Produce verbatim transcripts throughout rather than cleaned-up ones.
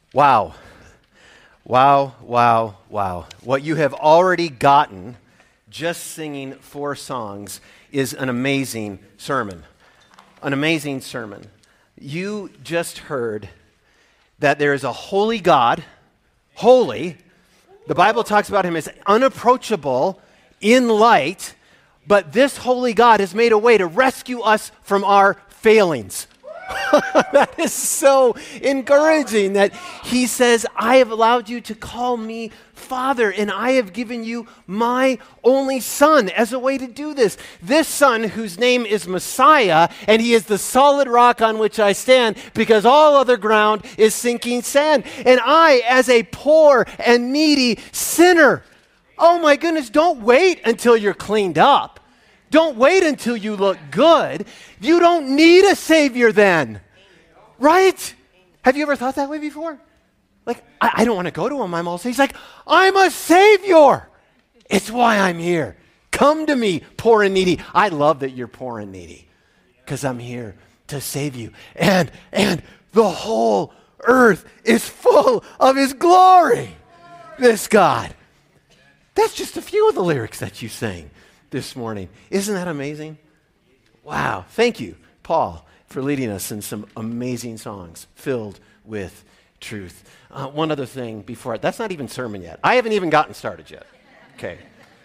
Wow. Wow, wow, wow. What you have already gotten just singing four songs is an amazing sermon. An amazing sermon. You just heard that there is a holy God, holy. The Bible talks about him as unapproachable in light, but this holy God has made a way to rescue us from our failings. That is so encouraging that he says, I have allowed you to call me Father, and I have given you my only Son as a way to do this. This Son, whose name is Messiah, and he is the solid rock on which I stand, because all other ground is sinking sand. And I, as a poor and needy sinner, oh my goodness, don't wait until you're cleaned up. Don't wait until you look good. You don't need a Savior then. Right? Have you ever thought that way before? Like, I, I don't want to go to him. I'm all He's like, I'm a Savior. It's why I'm here. Come to me, poor and needy. I love that you're poor and needy because I'm here to save you. And, and the whole earth is full of his glory. This God. That's just a few of the lyrics that you sang this morning. Isn't that amazing? Wow. Thank you, Paul, for leading us in some amazing songs filled with truth. Uh, one other thing before, I, that's not even sermon yet. I haven't even gotten started yet. Okay.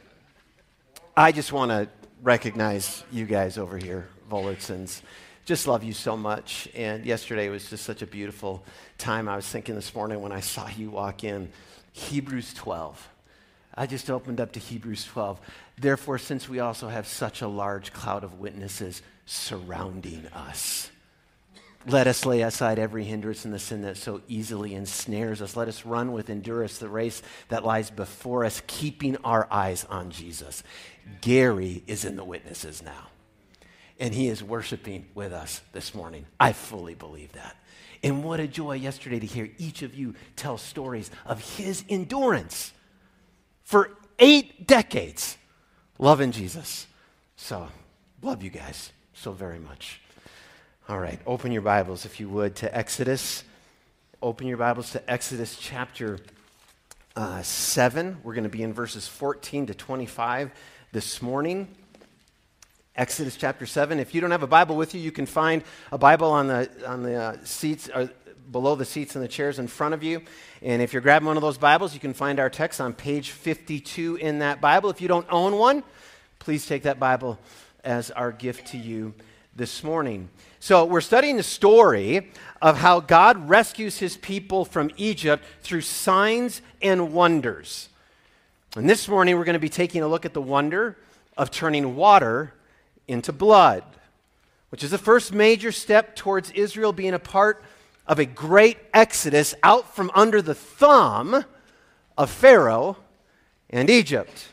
I just want to recognize you guys over here, Volertsons. Just love you so much. And yesterday was just such a beautiful time. I was thinking this morning when I saw you walk in, Hebrews twelve. I just opened up to Hebrews twelve. Therefore, since we also have such a large cloud of witnesses surrounding us, let us lay aside every hindrance and the sin that so easily ensnares us. Let us run with endurance the race that lies before us, keeping our eyes on Jesus. Gary is in the witnesses now, and he is worshiping with us this morning. I fully believe that. And what a joy yesterday to hear each of you tell stories of his endurance for eight decades, loving Jesus. So, love you guys so very much. All right, open your Bibles, if you would, to Exodus. Open your Bibles to Exodus chapter uh, seven. We're going to be in verses fourteen to twenty-five this morning. Exodus chapter seven. If you don't have a Bible with you, you can find a Bible on the on the uh, seats, or below the seats and the chairs in front of you. And if you're grabbing one of those Bibles, you can find our text on page fifty-two in that Bible. If you don't own one, please take that Bible as our gift to you this morning. So we're studying the story of how God rescues his people from Egypt through signs and wonders. And this morning we're going to be taking a look at the wonder of turning water into blood, which is the first major step towards Israel being a part of a great exodus out from under the thumb of Pharaoh and Egypt.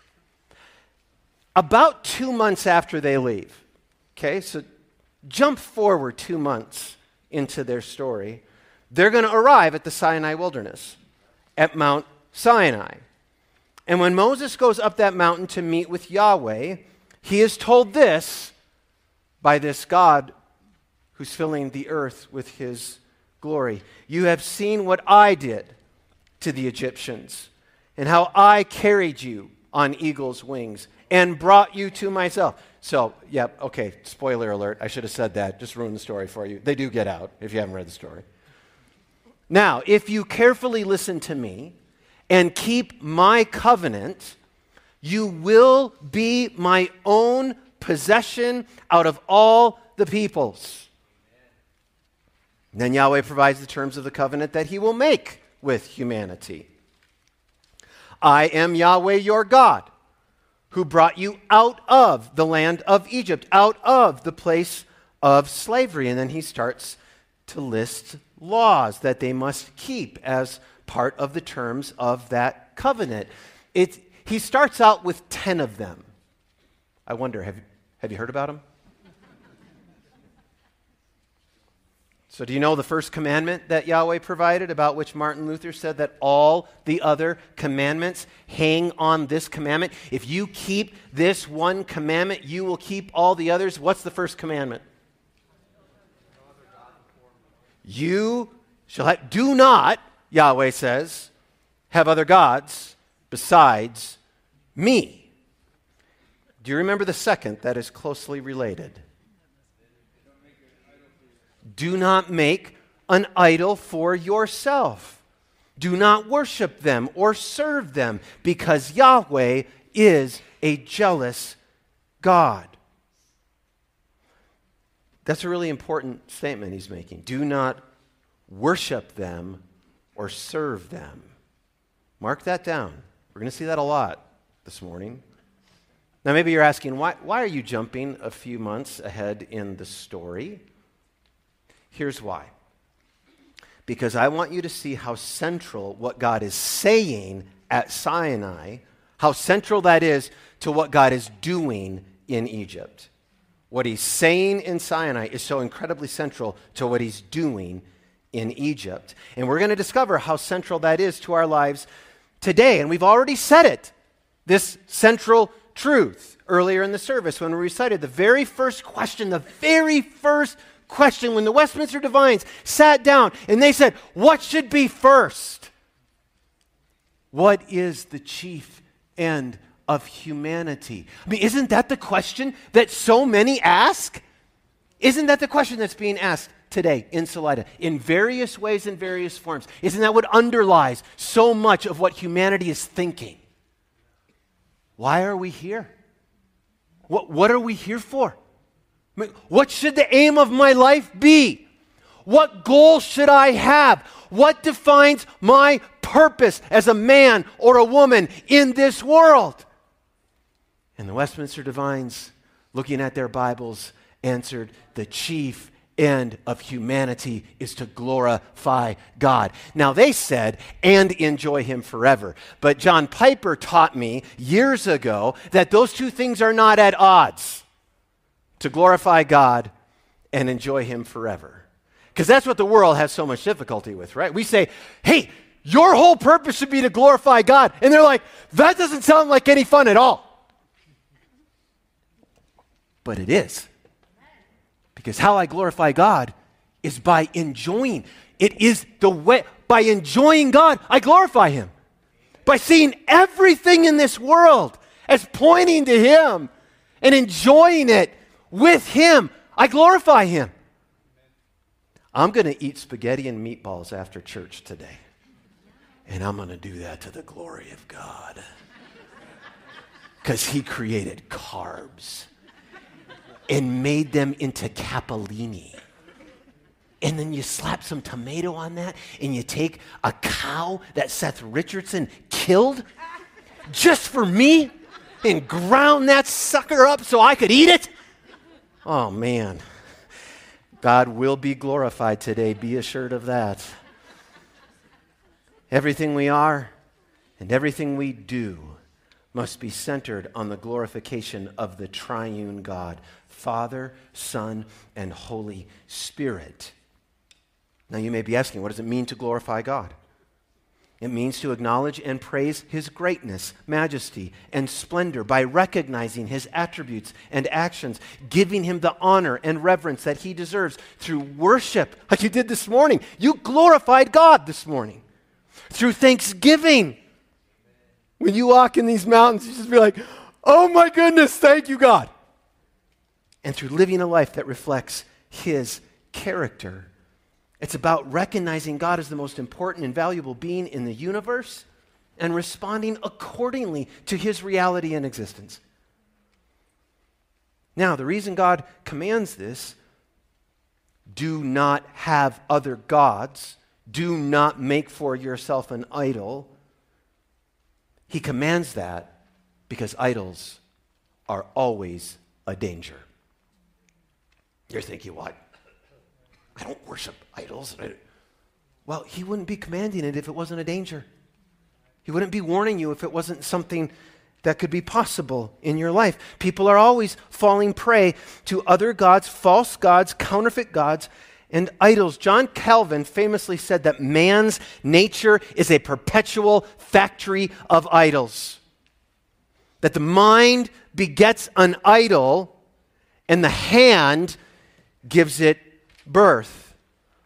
About two months after they leave, okay, so jump forward two months into their story, they're going to arrive at the Sinai wilderness, at Mount Sinai. And when Moses goes up that mountain to meet with Yahweh, he is told this by this God who's filling the earth with his glory. You have seen what I did to the Egyptians, and how I carried you on eagle's wings and brought you to myself. So, yeah, okay, spoiler alert. I should have said that. Just ruined the story for you. They do get out if you haven't read the story. Now, if you carefully listen to me and keep my covenant, you will be my own possession out of all the peoples. And then Yahweh provides the terms of the covenant that he will make with humanity. I am Yahweh your God, who brought you out of the land of Egypt, out of the place of slavery. And then he starts to list laws that they must keep as part of the terms of that covenant. It, he starts out with ten of them. I wonder, have, have you heard about them? So do you know the first commandment that Yahweh provided, about which Martin Luther said that all the other commandments hang on this commandment? If you keep this one commandment, you will keep all the others. What's the first commandment? You shall have, do not, Yahweh says, have other gods besides me. Do you remember the second that is closely related? Do not make an idol for yourself. Do not worship them or serve them, because Yahweh is a jealous God. That's a really important statement he's making. Do not worship them or serve them. Mark that down. We're going to see that a lot this morning. Now, maybe you're asking, why, why are you jumping a few months ahead in the story? Here's why. Because I want you to see how central what God is saying at Sinai, how central that is to what God is doing in Egypt. What he's saying in Sinai is so incredibly central to what he's doing in Egypt. And we're going to discover how central that is to our lives today. And we've already said it, this central truth, earlier in the service when we recited the very first question, the very first question when the Westminster Divines sat down and they said, what should be first? What is the chief end of humanity? I mean, isn't that the question that so many ask? Isn't that the question that's being asked today in Salida in various ways and various forms? Isn't that what underlies so much of what humanity is thinking? Why are we here? What, what are we here for? I mean, what should the aim of my life be? What goal should I have? What defines my purpose as a man or a woman in this world? And the Westminster Divines, looking at their Bibles, answered, the chief end of humanity is to glorify God. Now they said, and enjoy him forever. But John Piper taught me years ago that those two things are not at odds. To glorify God and enjoy him forever. Because that's what the world has so much difficulty with, right? We say, hey, your whole purpose should be to glorify God. And they're like, that doesn't sound like any fun at all. But it is. Because how I glorify God is by enjoying. It is the way, by enjoying God, I glorify him. By seeing everything in this world as pointing to him and enjoying it with him, I glorify him. I'm going to eat spaghetti and meatballs after church today. And I'm going to do that to the glory of God. Because he created carbs and made them into capellini. And then you slap some tomato on that, and you take a cow that Seth Richardson killed just for me and ground that sucker up so I could eat it. Oh, man. God will be glorified today. Be assured of that. Everything we are and everything we do must be centered on the glorification of the triune God, Father, Son, and Holy Spirit. Now you may be asking, what does it mean to glorify God? It means to acknowledge and praise his greatness, majesty, and splendor by recognizing his attributes and actions, giving him the honor and reverence that he deserves through worship, like you did this morning. You glorified God this morning. Through thanksgiving. When you walk in these mountains, you just be like, oh my goodness, thank you, God. And through living a life that reflects his character. It's about recognizing God as the most important and valuable being in the universe and responding accordingly to his reality and existence. Now, the reason God commands this, do not have other gods, do not make for yourself an idol. He commands that because idols are always a danger. You're thinking, what? I don't worship idols. Well, he wouldn't be commanding it if it wasn't a danger. He wouldn't be warning you if it wasn't something that could be possible in your life. People are always falling prey to other gods, false gods, counterfeit gods, and idols. John Calvin famously said that man's nature is a perpetual factory of idols. That the mind begets an idol and the hand gives it birth.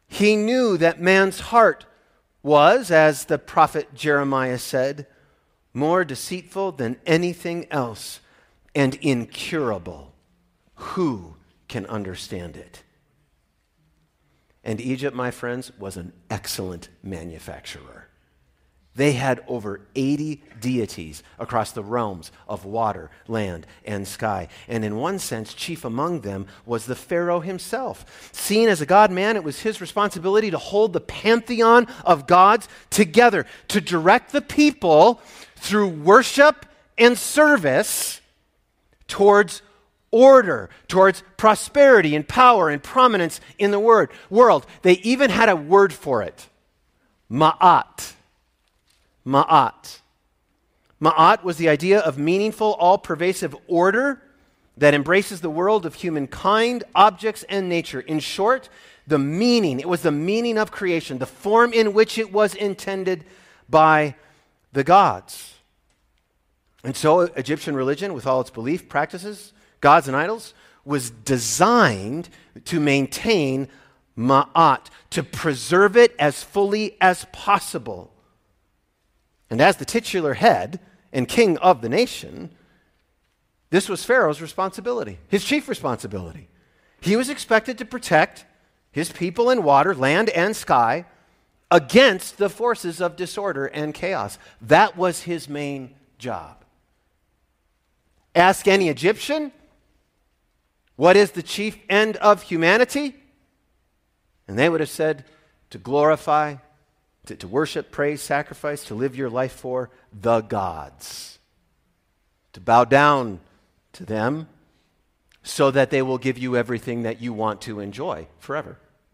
He knew that man's heart was, as the prophet Jeremiah said, more deceitful than anything else and incurable. Who can understand it? And Egypt, my friends, was an excellent manufacturer. They had over eighty deities across the realms of water, land, and sky. And in one sense, chief among them was the Pharaoh himself. Seen as a God-man, it was his responsibility to hold the pantheon of gods together, to direct the people through worship and service towards order, towards prosperity and power and prominence in the word, world. They even had a word for it, ma'at. Ma'at. Ma'at was the idea of meaningful, all-pervasive order that embraces the world of humankind, objects, and nature. In short, the meaning, it was the meaning of creation, the form in which it was intended by the gods. And so Egyptian religion, with all its belief, practices, gods, and idols, was designed to maintain Ma'at, to preserve it as fully as possible. And as the titular head and king of the nation, this was Pharaoh's responsibility, his chief responsibility. He was expected to protect his people and water, land and sky, against the forces of disorder and chaos. That was his main job. Ask any Egyptian, what is the chief end of humanity? And they would have said, to glorify, To, to worship, praise, sacrifice, to live your life for the gods. To bow down to them so that they will give you everything that you want to enjoy forever.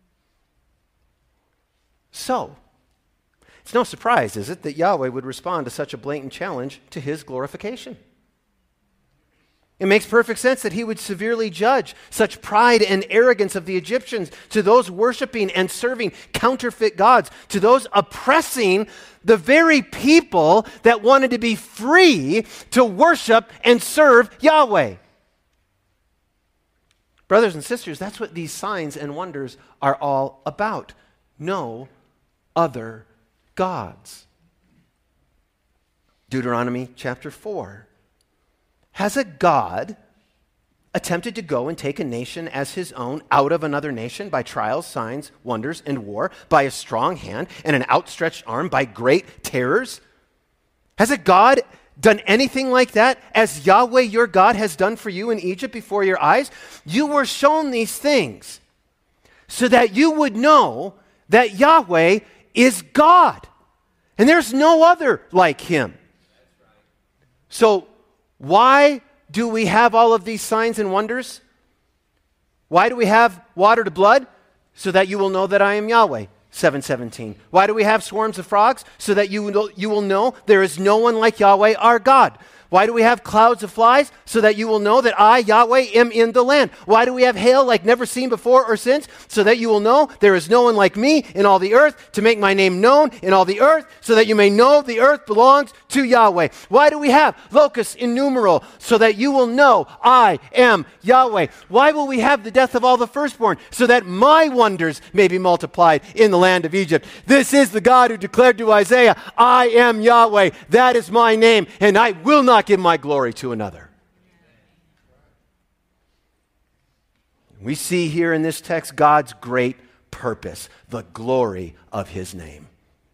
So, it's no surprise, is it, that Yahweh would respond to such a blatant challenge to his glorification. It makes perfect sense that he would severely judge such pride and arrogance of the Egyptians, to those worshiping and serving counterfeit gods, to those oppressing the very people that wanted to be free to worship and serve Yahweh. Brothers and sisters, that's what these signs and wonders are all about. No other gods. Deuteronomy chapter four. Has a God attempted to go and take a nation as his own out of another nation by trials, signs, wonders, and war, by a strong hand and an outstretched arm, by great terrors? Has a God done anything like that as Yahweh your God has done for you in Egypt before your eyes? You were shown these things so that you would know that Yahweh is God and there's no other like him. So, why do we have all of these signs and wonders? Why do we have water to blood? So that you will know that I am Yahweh, seven seventeen. Why do we have swarms of frogs? So that you will, you will know there is no one like Yahweh our God. Why do we have clouds of flies? So that you will know that I, Yahweh, am in the land. Why do we have hail like never seen before or since? So that you will know there is no one like me in all the earth, to make my name known in all the earth, so that you may know the earth belongs to Yahweh. Why do we have locusts in numeral? So that you will know I am Yahweh. Why will we have the death of all the firstborn? So that my wonders may be multiplied in the land of Egypt. This is the God who declared to Isaiah, I am Yahweh, that is my name, and I will not give my glory to another. We see here in this text God's great purpose, the glory of his name.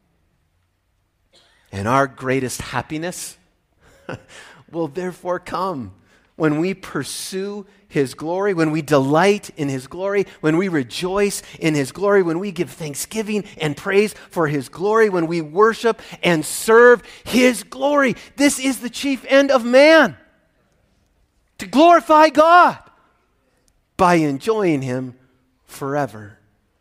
And our greatest happiness will therefore come when we pursue his glory, when we delight in his glory, when we rejoice in his glory, when we give thanksgiving and praise for his glory, when we worship and serve his glory. This is the chief end of man, to glorify God by enjoying him forever.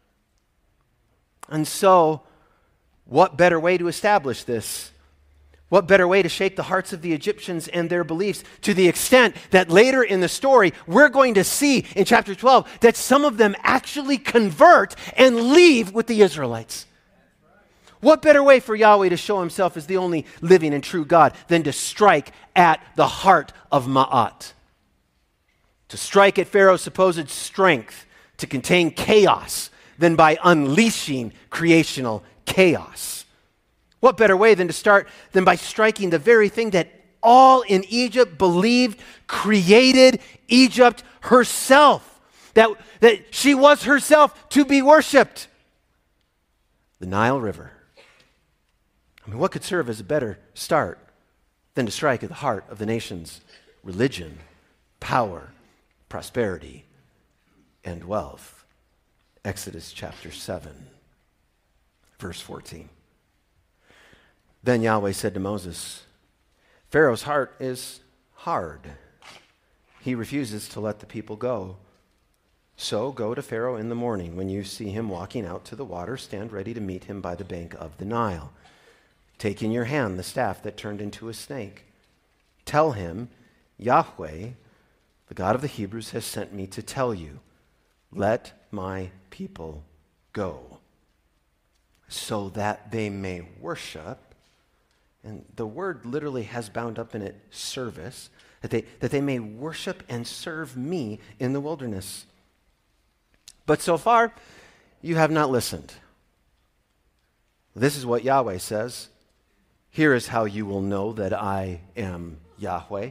And so, what better way to establish this? What better way to shake the hearts of the Egyptians and their beliefs, to the extent that later in the story, we're going to see in chapter twelve that some of them actually convert and leave with the Israelites. What better way for Yahweh to show himself as the only living and true God than to strike at the heart of Ma'at? To strike at Pharaoh's supposed strength to contain chaos than by unleashing creational chaos. What better way than to start than by striking the very thing that all in Egypt believed created Egypt herself, that, that she was herself to be worshipped? The Nile River. I mean, what could serve as a better start than to strike at the heart of the nation's religion, power, prosperity, and wealth? Exodus chapter seven, verse fourteen. Then Yahweh said to Moses, Pharaoh's heart is hard. He refuses to let the people go. So go to Pharaoh in the morning. When you see him walking out to the water, stand ready to meet him by the bank of the Nile. Take in your hand the staff that turned into a snake. Tell him, Yahweh, the God of the Hebrews, has sent me to tell you, let my people go, so that they may worship. And the word literally has bound up in it service, that they, that they may worship and serve me in the wilderness. But so far, you have not listened. This is what Yahweh says. Here is how you will know that I am Yahweh.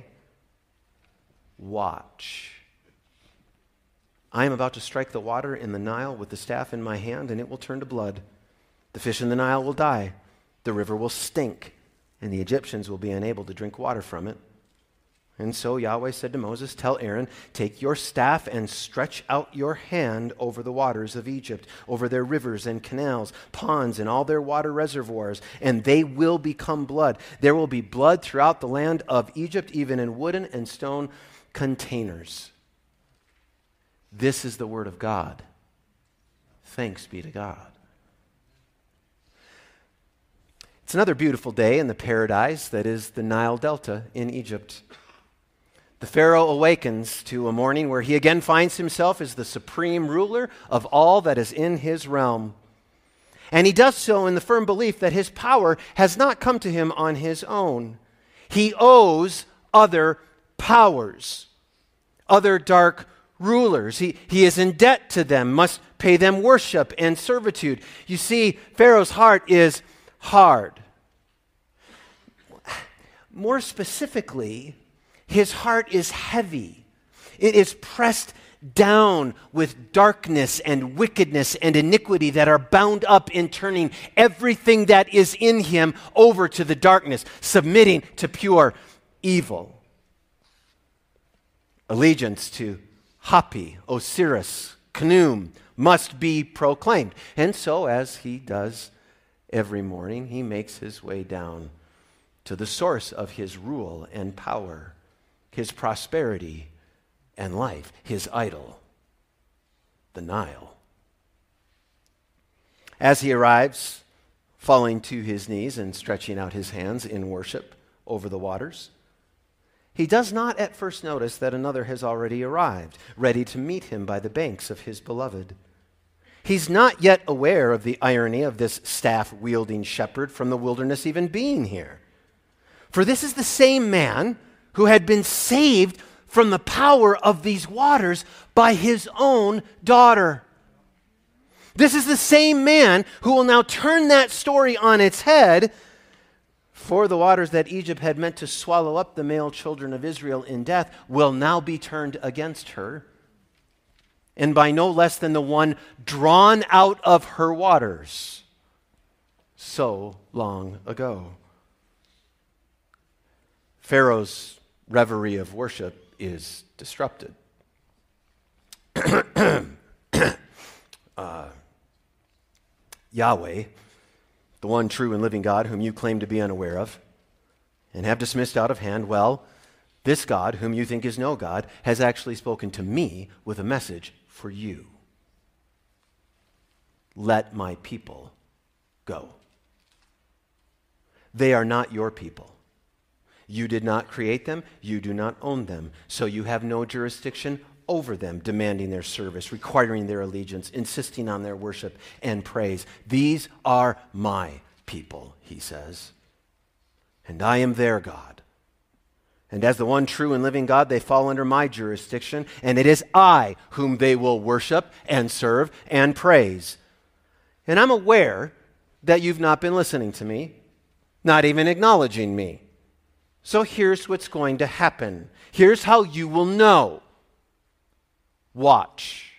Watch. I am about to strike the water in the Nile with the staff in my hand, and it will turn to blood. The fish in the Nile will die. The river will stink, and the Egyptians will be unable to drink water from it. And so Yahweh said to Moses, tell Aaron, take your staff and stretch out your hand over the waters of Egypt, over their rivers and canals, ponds, and all their water reservoirs, and they will become blood. There will be blood throughout the land of Egypt, even in wooden and stone containers. This is the word of God. Thanks be to God. It's another beautiful day in the paradise that is the Nile Delta in Egypt. The Pharaoh awakens to a morning where he again finds himself as the supreme ruler of all that is in his realm. And he does so in the firm belief that his power has not come to him on his own. He owes other powers, other dark rulers. He, he is in debt to them, must pay them worship and servitude. You see, Pharaoh's heart is hard. More specifically, his heart is heavy. It is pressed down with darkness and wickedness and iniquity that are bound up in turning everything that is in him over to the darkness, submitting to pure evil. Allegiance to Hapi, Osiris, Khnum must be proclaimed. And so, as he does every morning, he makes his way down to the source of his rule and power, his prosperity and life, his idol, the Nile. As he arrives, falling to his knees and stretching out his hands in worship over the waters, he does not at first notice that another has already arrived, ready to meet him by the banks of his beloved. He's not yet aware of the irony of this staff-wielding shepherd from the wilderness even being here. For this is the same man who had been saved from the power of these waters by his own daughter. This is the same man who will now turn that story on its head, for the waters that Egypt had meant to swallow up the male children of Israel in death will now be turned against her, and by no less than the one drawn out of her waters so long ago. Pharaoh's reverie of worship is disrupted. uh, Yahweh, the one true and living God whom you claim to be unaware of and have dismissed out of hand, well, this God, whom you think is no God, has actually spoken to me with a message for you. Let my people go. They are not your people. You did not create them. You do not own them. So you have no jurisdiction over them, demanding their service, requiring their allegiance, insisting on their worship and praise. These are my people, he says, and I am their God. And as the one true and living God, they fall under my jurisdiction, and it is I whom they will worship and serve and praise. And I'm aware that you've not been listening to me, not even acknowledging me. So here's what's going to happen. Here's how you will know. Watch.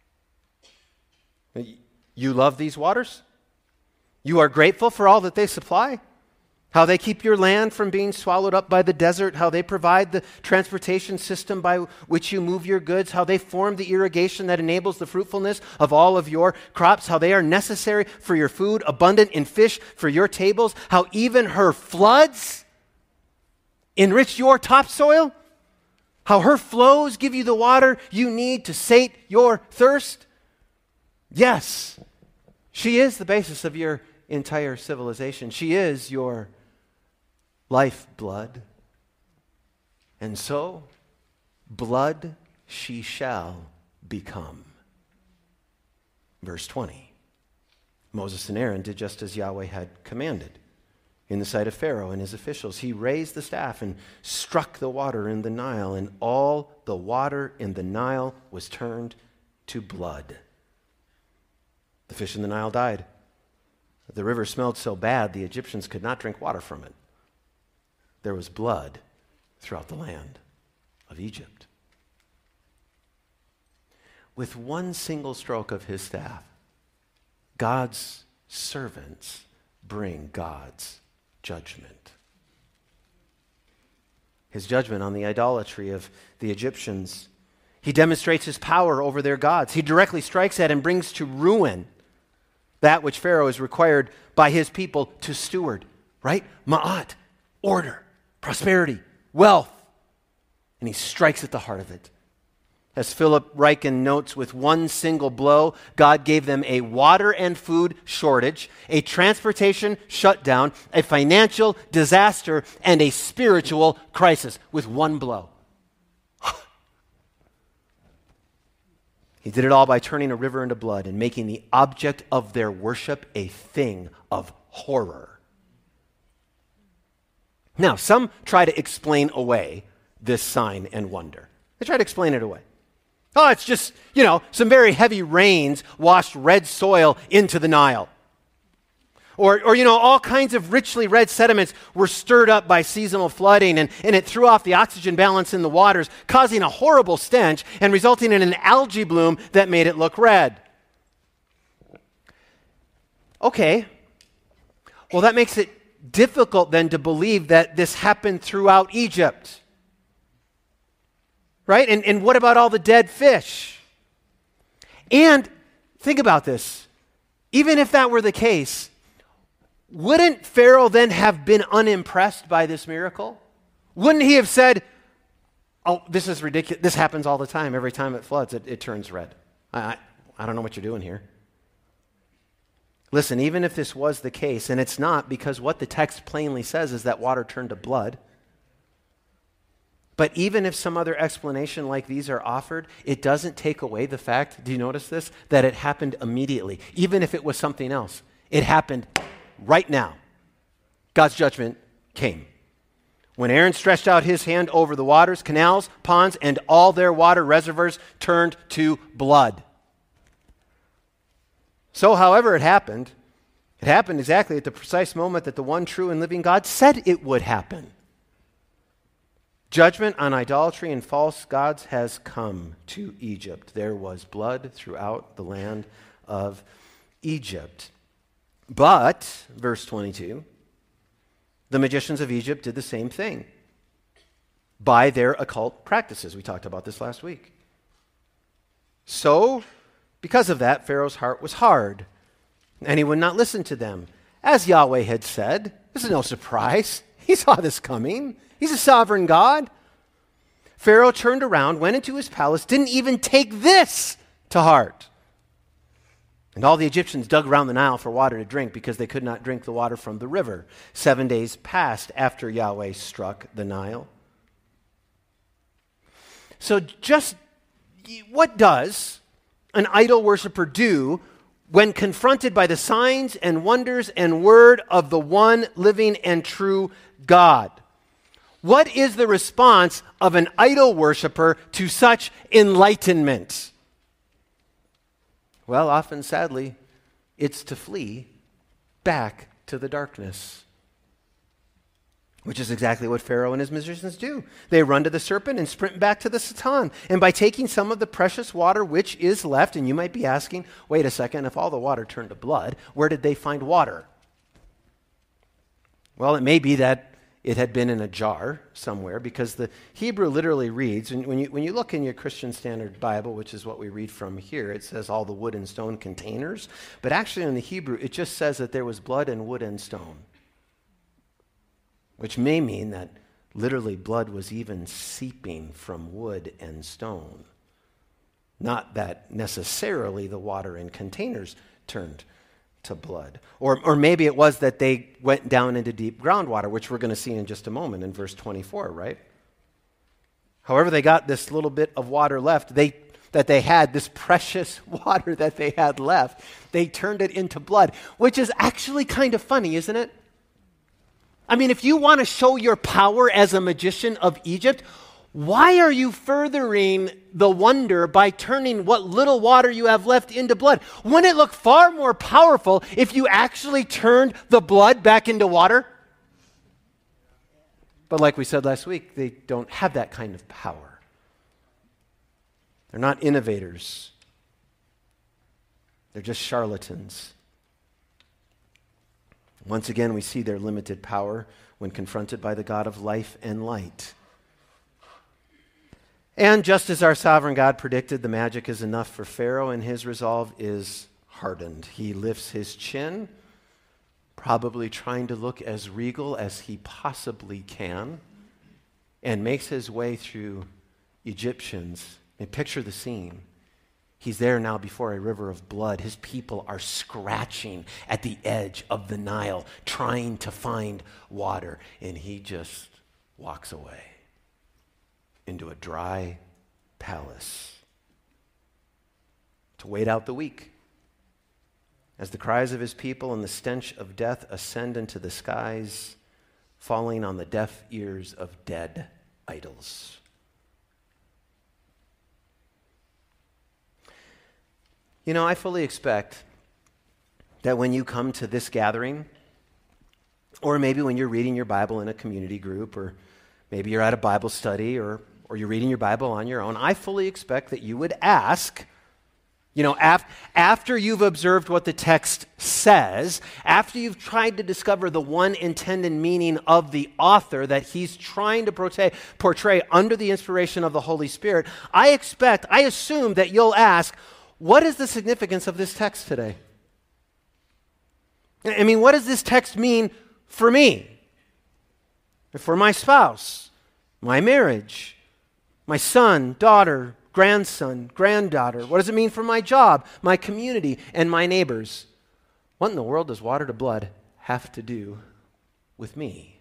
You love these waters? You are grateful for all that they supply? How they keep your land from being swallowed up by the desert, how they provide the transportation system by which you move your goods, how they form the irrigation that enables the fruitfulness of all of your crops, how they are necessary for your food, abundant in fish for your tables, how even her floods enrich your topsoil, how her flows give you the water you need to sate your thirst. Yes, she is the basis of your entire civilization. She is your lifeblood. And so, blood she shall become. Verse twenty. Moses and Aaron did just as Yahweh had commanded. In the sight of Pharaoh and his officials, he raised the staff and struck the water in the Nile, and all the water in the Nile was turned to blood. The fish in the Nile died. The river smelled so bad the Egyptians could not drink water from it. There was blood throughout the land of Egypt. With one single stroke of his staff, God's servants bring God's judgment. His judgment on the idolatry of the Egyptians. He demonstrates his power over their gods. He directly strikes at and brings to ruin that which Pharaoh is required by his people to steward, right? Ma'at, order, prosperity, wealth. And he strikes at the heart of it. As Philip Ryken notes, with one single blow, God gave them a water and food shortage, a transportation shutdown, a financial disaster, and a spiritual crisis with one blow. He did it all by turning a river into blood and making the object of their worship a thing of horror. Now, some try to explain away this sign and wonder. They try to explain it away. Oh, it's just, you know, some very heavy rains washed red soil into the Nile. Or, or, you know, all kinds of richly red sediments were stirred up by seasonal flooding, and, and it threw off the oxygen balance in the waters, causing a horrible stench and resulting in an algae bloom that made it look red. Okay. Well, that makes it difficult then to believe that this happened throughout Egypt. Right? And, and what about all the dead fish? And think about this. Even if that were the case, wouldn't Pharaoh then have been unimpressed by this miracle? Wouldn't he have said, oh, this is ridiculous. This happens all the time. Every time it floods, it, it turns red. I, I, I don't know what you're doing here. Listen, even if this was the case, and it's not, because what the text plainly says is that water turned to blood. But even if some other explanation like these are offered, it doesn't take away the fact, do you notice this? That it happened immediately. Even if it was something else, it happened right now. God's judgment came. When Aaron stretched out his hand over the waters, canals, ponds, and all their water reservoirs turned to blood. So, however it happened, it happened exactly at the precise moment that the one true and living God said it would happen. Judgment on idolatry and false gods has come to Egypt. There was blood throughout the land of Egypt. But, verse twenty-two, the magicians of Egypt did the same thing by their occult practices. We talked about this last week. So, because of that, Pharaoh's heart was hard, and he would not listen to them. As Yahweh had said, this is no surprise. He saw this coming. He's a sovereign God. Pharaoh turned around, went into his palace, didn't even take this to heart. And all the Egyptians dug around the Nile for water to drink because they could not drink the water from the river. Seven days passed after Yahweh struck the Nile. So just what does an idol worshiper do when confronted by the signs and wonders and word of the one living and true God? What is the response of an idol worshiper to such enlightenment? Well, often, sadly, it's to flee back to the darkness. Which is exactly what Pharaoh and his magicians do. They run to the serpent and sprint back to the Satan. And by taking some of the precious water which is left, and you might be asking, wait a second, if all the water turned to blood, where did they find water? Well, it may be that it had been in a jar somewhere, because the Hebrew literally reads, and when you, when you look in your Christian Standard Bible, which is what we read from here, it says all the wood and stone containers. But actually in the Hebrew, it just says that there was blood and wood and stone. Which may mean that literally blood was even seeping from wood and stone. Not that necessarily the water in containers turned to blood. Or, or maybe it was that they went down into deep groundwater, which we're going to see in just a moment in verse twenty-four, right? However, they got this little bit of water left, they that they had, this precious water that they had left, they turned it into blood, which is actually kind of funny, isn't it? I mean, if you want to show your power as a magician of Egypt, why are you furthering the wonder by turning what little water you have left into blood? Wouldn't it look far more powerful if you actually turned the blood back into water? But like we said last week, they don't have that kind of power. They're not innovators. They're just charlatans. Once again, we see their limited power when confronted by the God of life and light. And just as our sovereign God predicted, the magic is enough for Pharaoh, and his resolve is hardened. He lifts his chin, probably trying to look as regal as he possibly can, and makes his way through Egyptians. And picture the scene. He's there now before a river of blood. His people are scratching at the edge of the Nile, trying to find water. And he just walks away into a dry palace to wait out the week. As the cries of his people and the stench of death ascend into the skies, falling on the deaf ears of dead idols. You know, I fully expect that when you come to this gathering, or maybe when you're reading your Bible in a community group, or maybe you're at a Bible study, or, or you're reading your Bible on your own, I fully expect that you would ask, you know, af- after you've observed what the text says, after you've tried to discover the one intended meaning of the author that he's trying to portray, portray under the inspiration of the Holy Spirit, I expect, I assume that you'll ask, what is the significance of this text today? I mean, what does this text mean for me? For my spouse, my marriage, my son, daughter, grandson, granddaughter? What does it mean for my job, my community, and my neighbors? What in the world does water to blood have to do with me?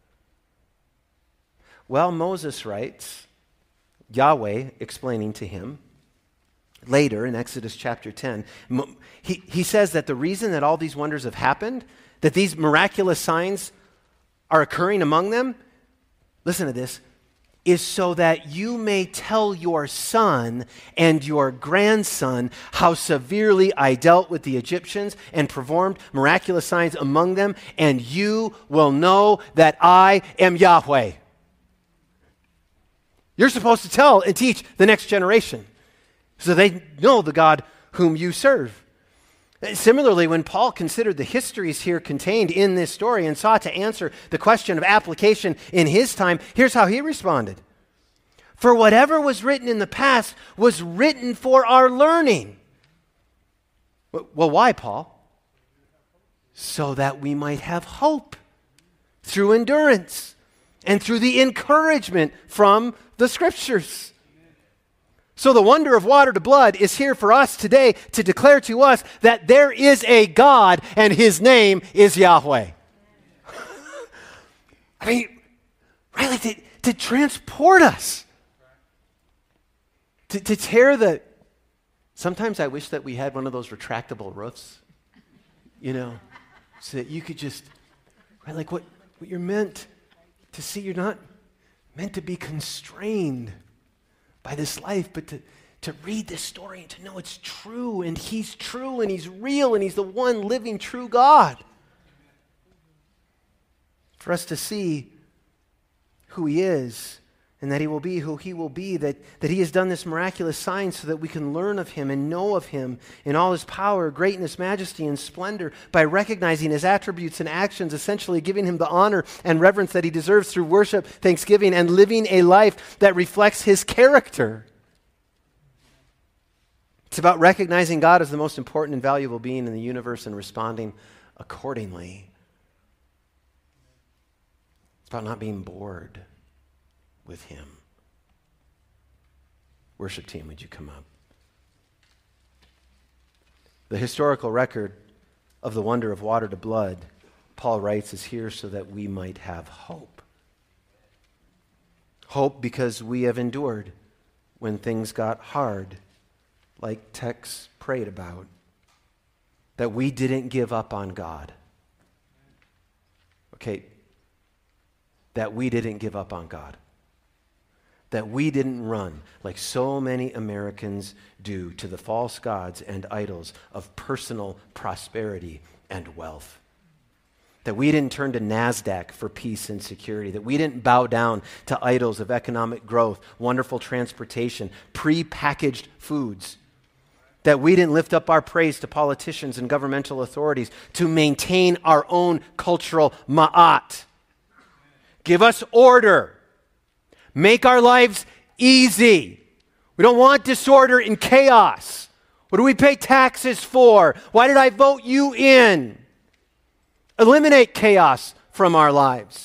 Well, Moses writes, Yahweh explaining to him, later in Exodus chapter ten, he, he says that the reason that all these wonders have happened, that these miraculous signs are occurring among them, listen to this, is so that you may tell your son and your grandson how severely I dealt with the Egyptians and performed miraculous signs among them, and you will know that I am Yahweh. You're supposed to tell and teach the next generation, so they know the God whom you serve. Similarly, when Paul considered the histories here contained in this story and sought to answer the question of application in his time, here's how he responded. For whatever was written in the past was written for our learning. Well, why, Paul? So that we might have hope through endurance and through the encouragement from the Scriptures. So the wonder of water to blood is here for us today to declare to us that there is a God and his name is Yahweh. I mean, right, like to, to transport us. To, to tear the... Sometimes I wish that we had one of those retractable roofs, you know, so that you could just, right, like what, what you're meant to see. You're not meant to be constrained by this life, but to, to read this story and to know it's true, and he's true, and he's real, and he's the one living true God. For us to see who he is, and that he will be who he will be, that, that he has done this miraculous sign so that we can learn of him and know of him in all his power, greatness, majesty, and splendor by recognizing his attributes and actions, essentially giving him the honor and reverence that he deserves through worship, thanksgiving, and living a life that reflects his character. It's about recognizing God as the most important and valuable being in the universe and responding accordingly. It's about not being bored with him. Worship team, would you come up? The historical record of the wonder of water to blood, Paul writes, is here so that we might have hope. Hope because we have endured when things got hard, like Tex prayed about. That we didn't give up on God. Okay, that we didn't give up on God. That we didn't run, like so many Americans do, to the false gods and idols of personal prosperity and wealth. That we didn't turn to NASDAQ for peace and security. That we didn't bow down to idols of economic growth, wonderful transportation, pre-packaged foods. That we didn't lift up our praise to politicians and governmental authorities to maintain our own cultural ma'at. Give us order. Make our lives easy. We don't want disorder and chaos. What do we pay taxes for? Why did I vote you in? Eliminate chaos from our lives.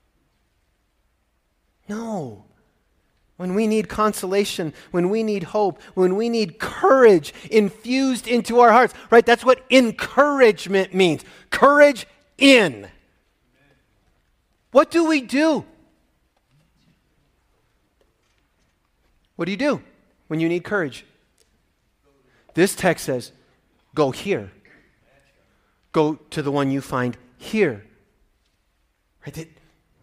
No. When we need consolation, when we need hope, when we need courage infused into our hearts, right? That's what encouragement means. Courage in. What do we do? What do you do when you need courage? This text says, go here. Go to the one you find here. Right? We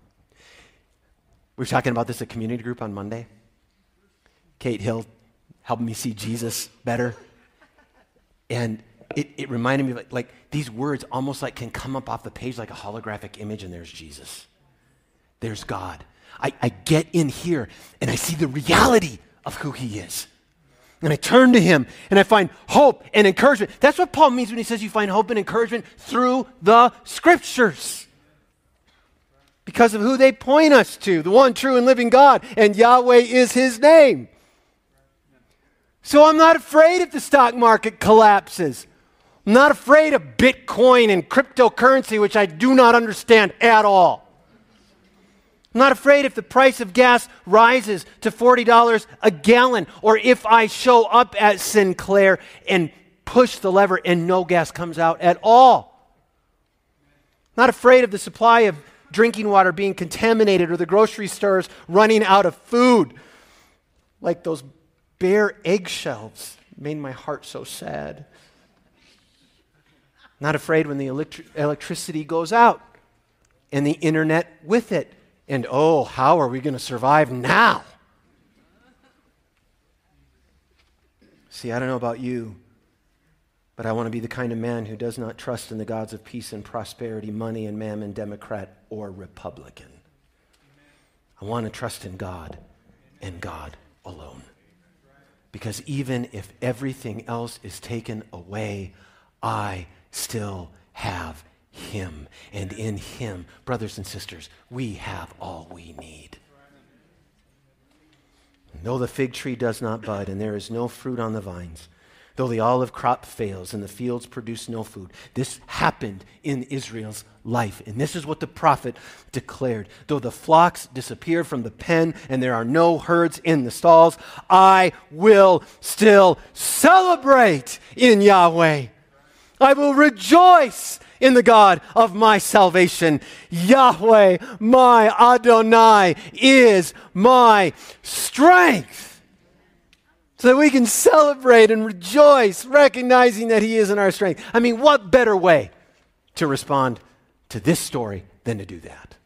were talking about this at community group on Monday. Kate Hill helping me see Jesus better. And it, it reminded me, like, like these words almost like can come up off the page like a holographic image, and there's Jesus. There's God. I, I get in here and I see the reality of who he is. And I turn to him and I find hope and encouragement. That's what Paul means when he says you find hope and encouragement through the scriptures. Because of who they point us to, the one true and living God, and Yahweh is his name. So I'm not afraid if the stock market collapses. I'm not afraid of Bitcoin and cryptocurrency, which I do not understand at all. I'm not afraid if the price of gas rises to forty dollars a gallon, or if I show up at Sinclair and push the lever and no gas comes out at all. I'm not afraid of the supply of drinking water being contaminated or the grocery stores running out of food. Like those bare eggshells made my heart so sad. I'm not afraid when the electri- electricity goes out and the internet with it. And oh, how are we going to survive now? See, I don't know about you, but I want to be the kind of man who does not trust in the gods of peace and prosperity, money and mammon, Democrat or Republican. I want to trust in God and God alone. Because even if everything else is taken away, I still have him. And in him, brothers and sisters, we have all we need. Though the fig tree does not bud and there is no fruit on the vines, though the olive crop fails and the fields produce no food. This happened in Israel's life. And this is what the prophet declared. Though the flocks disappear from the pen and there are no herds in the stalls, I will still celebrate in Yahweh. I will rejoice in the God of my salvation. Yahweh, my Adonai, is my strength. So that we can celebrate and rejoice, recognizing that he is in our strength. I mean, what better way to respond to this story than to do that?